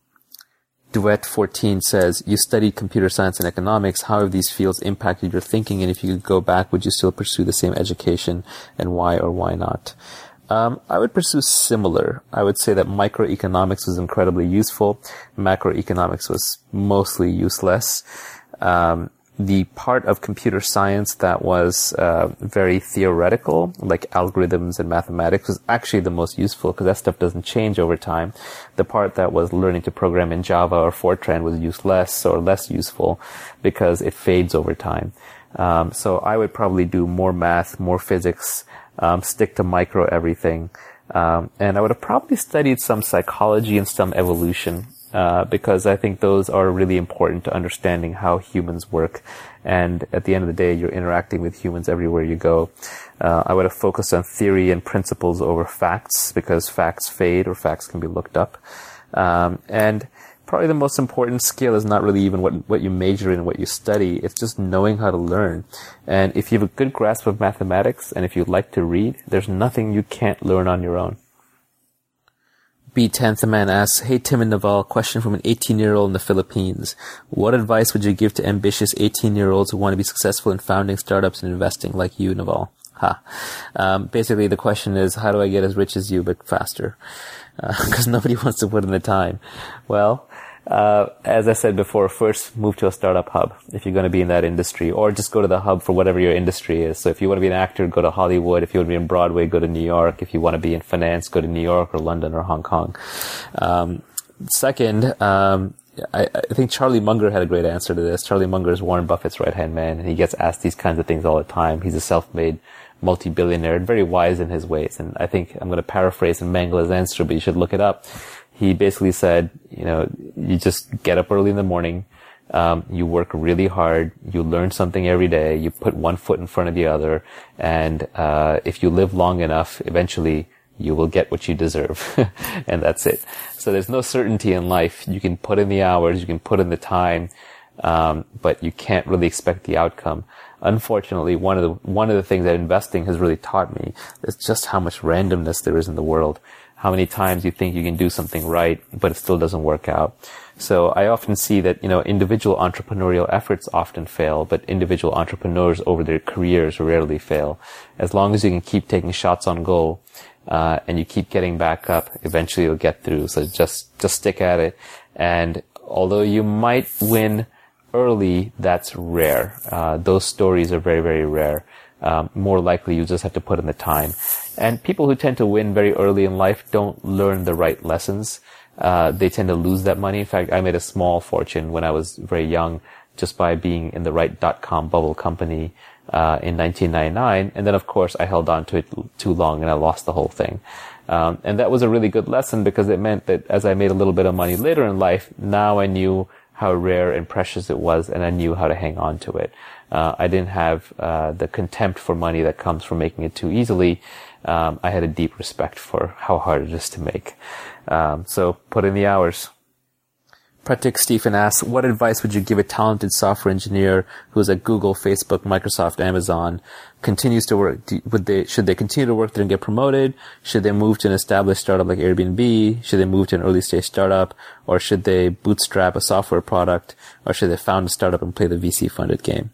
Speaker 9: Duet14 says, you studied computer science and economics. How have these fields impacted your thinking? And if you could go back, would you still pursue the same education, and why or why not? I would pursue similar. I would say that microeconomics was incredibly useful. Macroeconomics was mostly useless. The part of computer science that was very theoretical, like algorithms and mathematics, was actually the most useful because that stuff doesn't change over time. The part that was learning to program in Java or Fortran was useless or less useful because it fades over time. So I would probably do more math, more physics, stick to micro everything. And I would have probably studied some psychology and some evolution. Because I think those are really important to understanding how humans work. And at the end of the day, you're interacting with humans everywhere you go. I would have focused on theory and principles over facts because facts fade or facts can be looked up. And probably the most important skill is not really even what you major in and what you study. It's just knowing how to learn. And if you have a good grasp of mathematics and if you like to read, there's nothing you can't learn on your own. B10th man asks, hey Tim and Naval, question from an 18-year-old in the Philippines. What advice would you give to ambitious 18-year-olds who want to be successful in founding startups and investing like you, Naval? Basically the question is, how do I get as rich as you but faster? Because nobody wants to put in the time. Well, as I said before, first move to a startup hub if you're going to be in that industry, or just go to the hub for whatever your industry is. So if you want to be an actor, go to Hollywood. If you want to be in Broadway, go to New York. If you want to be in finance, go to New York or London or Hong Kong. Second, I think Charlie Munger had a great answer to this. Charlie Munger is Warren Buffett's right-hand man, and he gets asked these kinds of things all the time. He's a self-made multi-billionaire and very wise in his ways. And I think I'm going to paraphrase and mangle his answer, but you should look it up. He basically said, you just get up early in the morning, you work really hard, you learn something every day, you put one foot in front of the other, and if you live long enough, eventually you will get what you deserve. And that's it. So there's no certainty in life. You can put in the hours, you can put in the time, but you can't really expect the outcome. Unfortunately, one of the things that investing has really taught me is just how much randomness there is in the world. How many times you think you can do something right, but it still doesn't work out. So I often see that, individual entrepreneurial efforts often fail, but individual entrepreneurs over their careers rarely fail. As long as you can keep taking shots on goal, and you keep getting back up, eventually you'll get through. So just stick at it. And although you might win early, that's rare. Those stories are very, very rare. More likely you just have to put in the time. And people who tend to win very early in life don't learn the right lessons. They tend to lose that money. In fact, I made a small fortune when I was very young just by being in the right .com bubble company, in 1999. And then of course I held on to it too long and I lost the whole thing. And that was a really good lesson because it meant that as I made a little bit of money later in life, now I knew how rare and precious it was and I knew how to hang on to it. I didn't have the contempt for money that comes from making it too easily. I had a deep respect for how hard it is to make. So put in the hours. Pratik Stephen asks, what advice would you give a talented software engineer who is at Google, Facebook, Microsoft, Amazon, continues to work? Should they continue to work there and get promoted? Should they move to an established startup like Airbnb? Should they move to an early stage startup? Or should they bootstrap a software product? Or should they found a startup and play the VC funded game?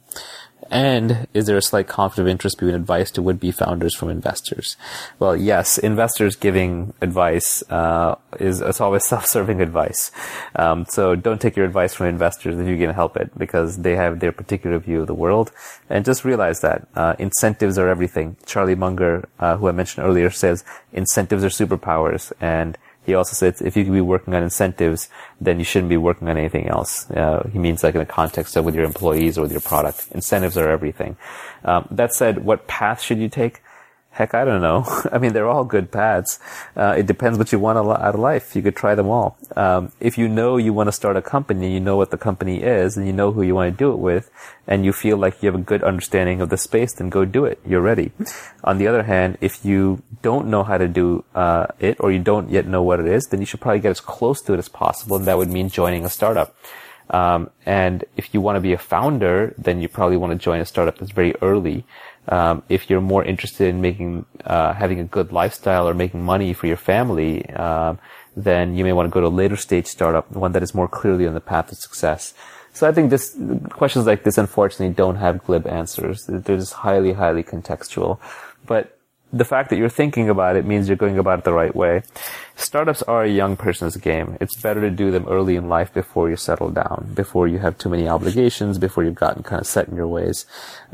Speaker 9: And is there a slight conflict of interest between advice to would-be founders from investors? Well, yes, investors giving advice it's always self-serving advice. So don't take your advice from investors if you can help it, because they have their particular view of the world. And just realize that incentives are everything. Charlie Munger, who I mentioned earlier, says incentives are superpowers. And he also says if you could be working on incentives, then you shouldn't be working on anything else. He means like in the context of with your employees or with your product. Incentives are everything. That said, what path should you take? Heck, I don't know. I mean, they're all good paths. It depends what you want out of life. You could try them all. If you know you want to start a company, you know what the company is, and you know who you want to do it with, and you feel like you have a good understanding of the space, then go do it. You're ready. On the other hand, if you don't know how to do it, or you don't yet know what it is, then you should probably get as close to it as possible, and that would mean joining a startup. And if you want to be a founder, then you probably want to join a startup that's very early. If you're more interested in making, having a good lifestyle or making money for your family, then you may want to go to a later stage startup, one that is more clearly on the path to success. So I think questions like this, unfortunately, don't have glib answers. They're just highly, highly contextual. But the fact that you're thinking about it means you're going about it the right way. Startups are a young person's game. It's better to do them early in life before you settle down, before you have too many obligations, before you've gotten kind of set in your ways.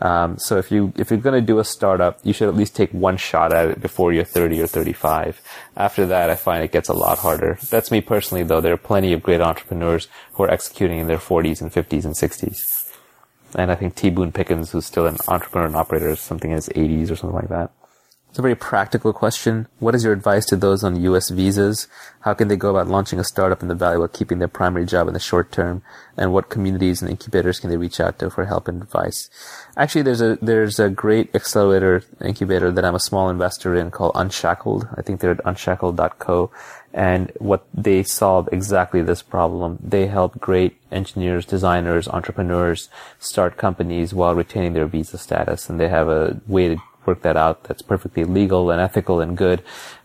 Speaker 9: So if you're going to do a startup, you should at least take one shot at it before you're 30 or 35. After that, I find it gets a lot harder. That's me personally, though. There are plenty of great entrepreneurs who are executing in their 40s and 50s and 60s. And I think T. Boone Pickens, who's still an entrepreneur and operator, is something in his 80s or something like that. It's a very practical question. What is your advice to those on U.S. visas? How can they go about launching a startup in the Valley while keeping their primary job in the short term? And what communities and incubators can they reach out to for help and advice? Actually, there's a great accelerator incubator that I'm a small investor in called Unshackled. I think they're at unshackled.co. And what they solve exactly this problem. They help great engineers, designers, entrepreneurs start companies while retaining their visa status. And they have a way to work that out that's perfectly legal and ethical and good,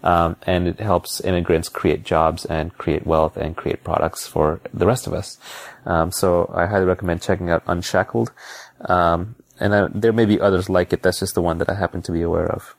Speaker 9: and it helps immigrants create jobs and create wealth and create products for the rest of us. So I highly recommend checking out Unshackled, and there may be others like it. That's just the one that I happen to be aware of.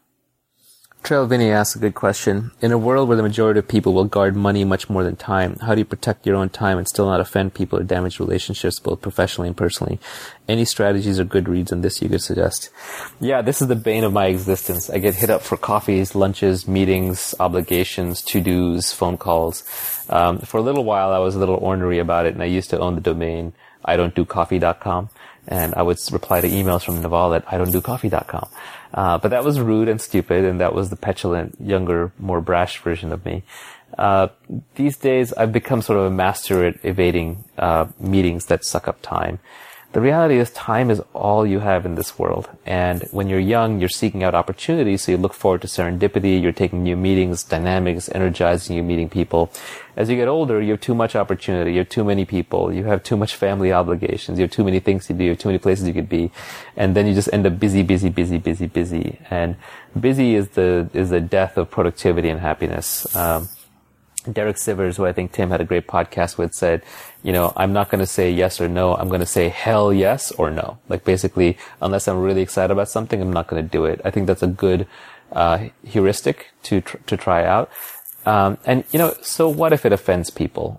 Speaker 9: Trail Vinny asks a good question. In a world where the majority of people will guard money much more than time, how do you protect your own time and still not offend people or damage relationships both professionally and personally? Any strategies or good reads on this you could suggest? Yeah, this is the bane of my existence. I get hit up for coffees, lunches, meetings, obligations, to-dos, phone calls. For a little while, I was a little ornery about it, and I used to own the domain idon'tdocoffee.com. And I would reply to emails from Naval at idon'tdocoffee.com. But that was rude and stupid, and that was the petulant, younger, more brash version of me. These days, I've become sort of a master at evading meetings that suck up time. The reality is time is all you have in this world. And when you're young, you're seeking out opportunities, so you look forward to serendipity, you're taking new meetings, dynamics, energizing you, meeting people. As you get older, you have too much opportunity, you have too many people, you have too much family obligations, you have too many things to do, you have too many places you could be. And then you just end up busy. And busy is the death of productivity and happiness. Derek Sivers, who I think Tim had a great podcast with, said, I'm not going to say yes or no. I'm going to say hell yes or no. Like basically, unless I'm really excited about something, I'm not going to do it. I think that's a good heuristic to try out. So what if it offends people?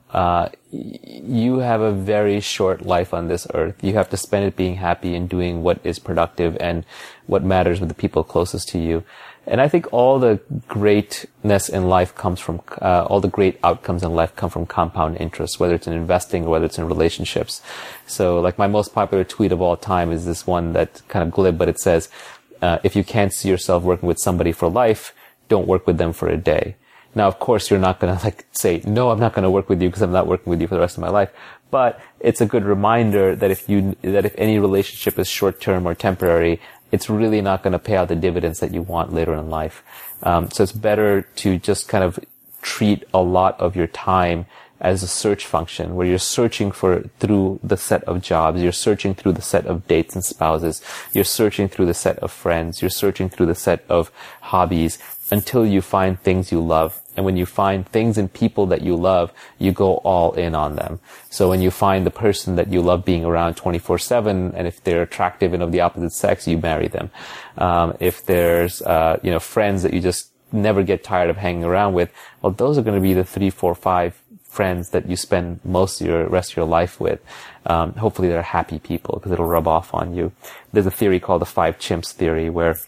Speaker 9: You have a very short life on this earth. You have to spend it being happy and doing what is productive and what matters with the people closest to you. And I think all the greatness in life comes from, all the great outcomes in life come from compound interest, whether it's in investing or whether it's in relationships. So like my most popular tweet of all time is this one that's kind of glib, but it says, if you can't see yourself working with somebody for life, don't work with them for a day. Now, of course, you're not going to say, no, I'm not going to work with you because I'm not working with you for the rest of my life. But it's a good reminder that if any relationship is short-term or temporary, it's really not going to pay out the dividends that you want later in life. So it's better to just kind of treat a lot of your time as a search function where you're searching through the set of jobs, you're searching through the set of dates and spouses, you're searching through the set of friends, you're searching through the set of hobbies until you find things you love. And when you find things and people that you love, you go all in on them. So when you find the person that you love being around 24/7, and if they're attractive and of the opposite sex, you marry them. If there's, friends that you just never get tired of hanging around with, well, those are going to be the 3, 4, 5 friends that you spend most of the rest of your life with. Hopefully they're happy people because it'll rub off on you. There's a theory called the 5 chimps theory where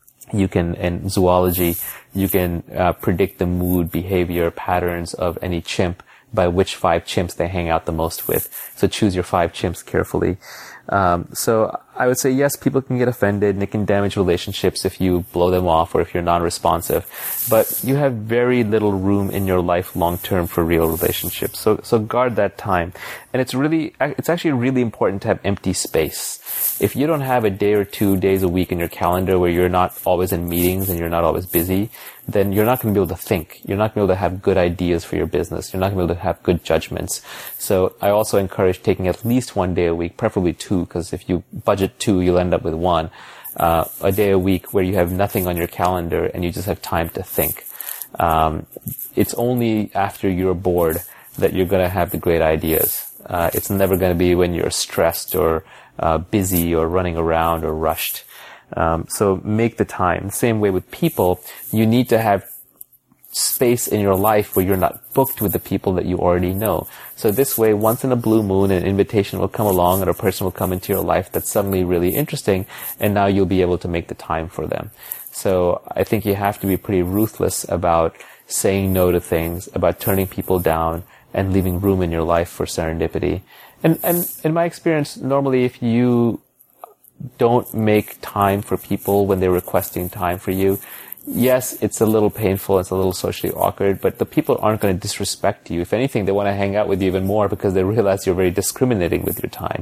Speaker 9: in zoology, you can predict the mood, behavior, patterns of any chimp by which 5 chimps they hang out the most with. So choose your 5 chimps carefully. So I would say, yes, people can get offended and it can damage relationships if you blow them off or if you're non-responsive. But you have very little room in your life long-term for real relationships. So guard that time. And it's actually really important to have empty space. If you don't have a day or 2 days a week in your calendar where you're not always in meetings and you're not always busy, then you're not going to be able to think. You're not going to be able to have good ideas for your business. You're not going to be able to have good judgments. So I also encourage taking at least 1 day a week, preferably 2, because if you budget 2, you'll end up with 1. A day a week where you have nothing on your calendar and you just have time to think. It's only after you're bored that you're going to have the great ideas. It's never going to be when you're stressed or busy or running around or rushed. So make the time. The same way with people, you need to have space in your life where you're not booked with the people that you already know. So this way, once in a blue moon, an invitation will come along and a person will come into your life that's suddenly really interesting, and now you'll be able to make the time for them. So I think you have to be pretty ruthless about saying no to things, about turning people down, and leaving room in your life for serendipity. And in my experience, normally if you don't make time for people when they're requesting time for you, yes, it's a little painful, it's a little socially awkward, but the people aren't going to disrespect you. If anything, they want to hang out with you even more because they realize you're very discriminating with your time.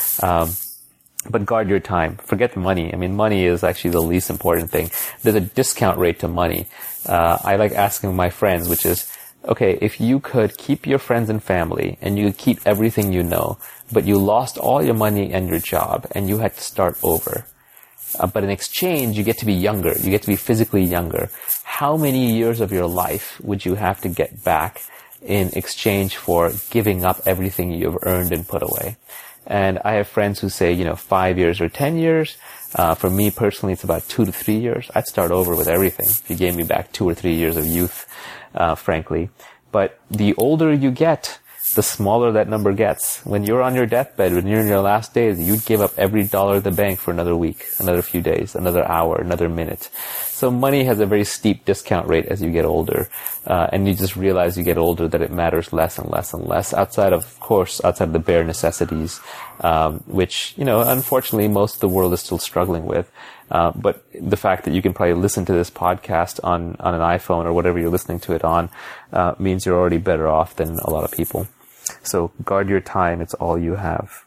Speaker 9: But guard your time. Forget money. I mean, money is actually the least important thing. There's a discount rate to money. I like asking my friends, which is, okay, if you could keep your friends and family and you could keep everything you know, but you lost all your money and your job and you had to start over. But in exchange, you get to be younger. You get to be physically younger. How many years of your life would you have to get back in exchange for giving up everything you've earned and put away? And I have friends who say, 5 years or 10 years. For me personally, it's about 2 to 3 years. I'd start over with everything if you gave me back 2 or 3 years of youth, frankly. But the older you get, the smaller that number gets. When you're on your deathbed, when you're in your last days, you'd give up every dollar in the bank for another week, another few days, another hour, another minute. So money has a very steep discount rate as you get older. And you just realize you get older that it matters less and less and less outside of the bare necessities, which, unfortunately most of the world is still struggling with. But the fact that you can probably listen to this podcast on an iPhone or whatever you're listening to it on, means you're already better off than a lot of people. So guard your time. It's all you have.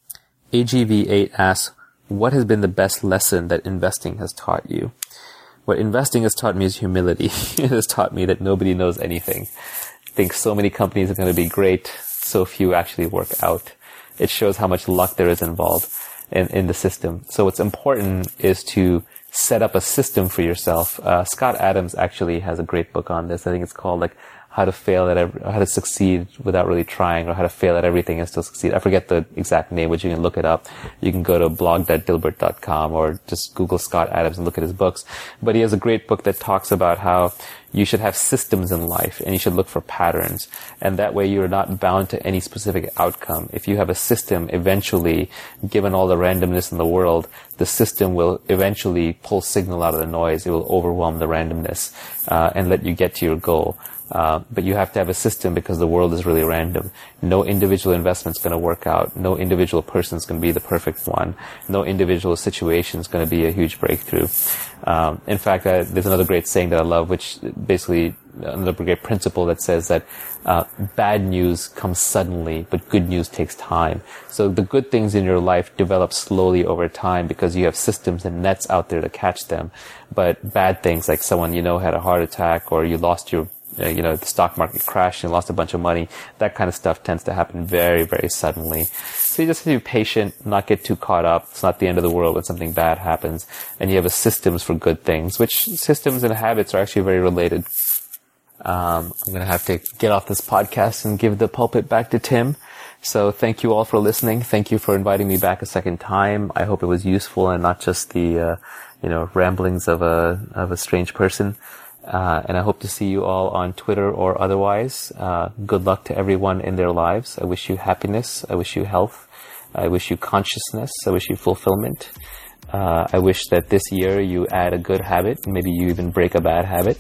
Speaker 9: AGV8 asks, what has been the best lesson that investing has taught you? What investing has taught me is humility. It has taught me that nobody knows anything. I think so many companies are going to be great. So few actually work out. It shows how much luck there is involved in the system. So what's important is to set up a system for yourself. Scott Adams actually has a great book on this. I think it's called how to succeed without really trying, or how to fail at everything and still succeed. I forget the exact name, but you can look it up. You can go to blog.dilbert.com or just Google Scott Adams and look at his books. But he has a great book that talks about how you should have systems in life and you should look for patterns. And that way you're not bound to any specific outcome. If you have a system, eventually, given all the randomness in the world, the system will eventually pull signal out of the noise. It will overwhelm the randomness, and let you get to your goal. But you have to have a system because the world is really random. No individual investment's going to work out. No individual person's going to be the perfect one. No individual situation's going to be a huge breakthrough. In fact, there's another great saying that I love, which basically another great principle that says that bad news comes suddenly, but good news takes time. So the good things in your life develop slowly over time because you have systems and nets out there to catch them. But bad things, like someone had a heart attack, or you lost your the stock market crashed and lost a bunch of money, that kind of stuff tends to happen very, very suddenly. So you just have to be patient, not get too caught up. It's not the end of the world when something bad happens. And you have a systems for good things, which systems and habits are actually very related. I'm going to have to get off this podcast and give the pulpit back to Tim. So thank you all for listening. Thank you for inviting me back a second time. I hope it was useful and not just the, ramblings of a strange person. And I hope to see you all on Twitter or otherwise. Good luck to everyone in their lives. I wish you happiness. I wish you health. I wish you consciousness. I wish you fulfillment. I wish that this year you add a good habit. Maybe you even break a bad habit.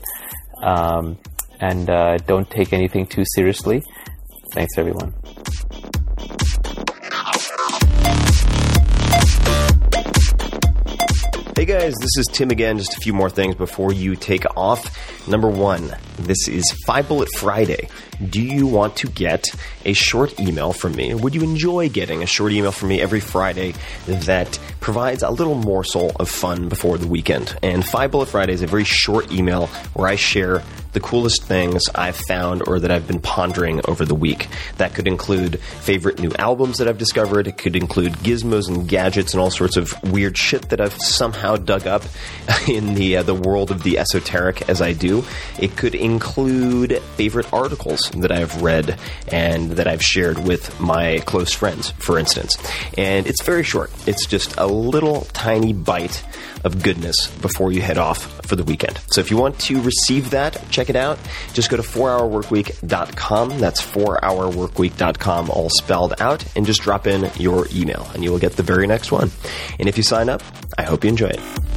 Speaker 9: And don't take anything too seriously. Thanks, everyone.
Speaker 7: Hey guys, this is Tim again. Just a few more things before you take off. Number one, this is 5 Bullet Friday. Do you want to get a short email from me? Would you enjoy getting a short email from me every Friday that provides a little morsel of fun before the weekend? And 5 Bullet Friday is a very short email where I share the coolest things I've found or that I've been pondering over the week. That could include favorite new albums that I've discovered. It could include gizmos and gadgets and all sorts of weird shit that I've somehow dug up in the world of the esoteric as I do. It could include favorite articles that I've read and that I've shared with my close friends, for instance. And it's very short. It's just a little tiny bite of goodness before you head off for the weekend. So if you want to receive that, check it out. Just go to 4hourworkweek.com. That's 4hourworkweek.com, all spelled out, and just drop in your email, and you will get the very next one. And if you sign up, I hope you enjoy it.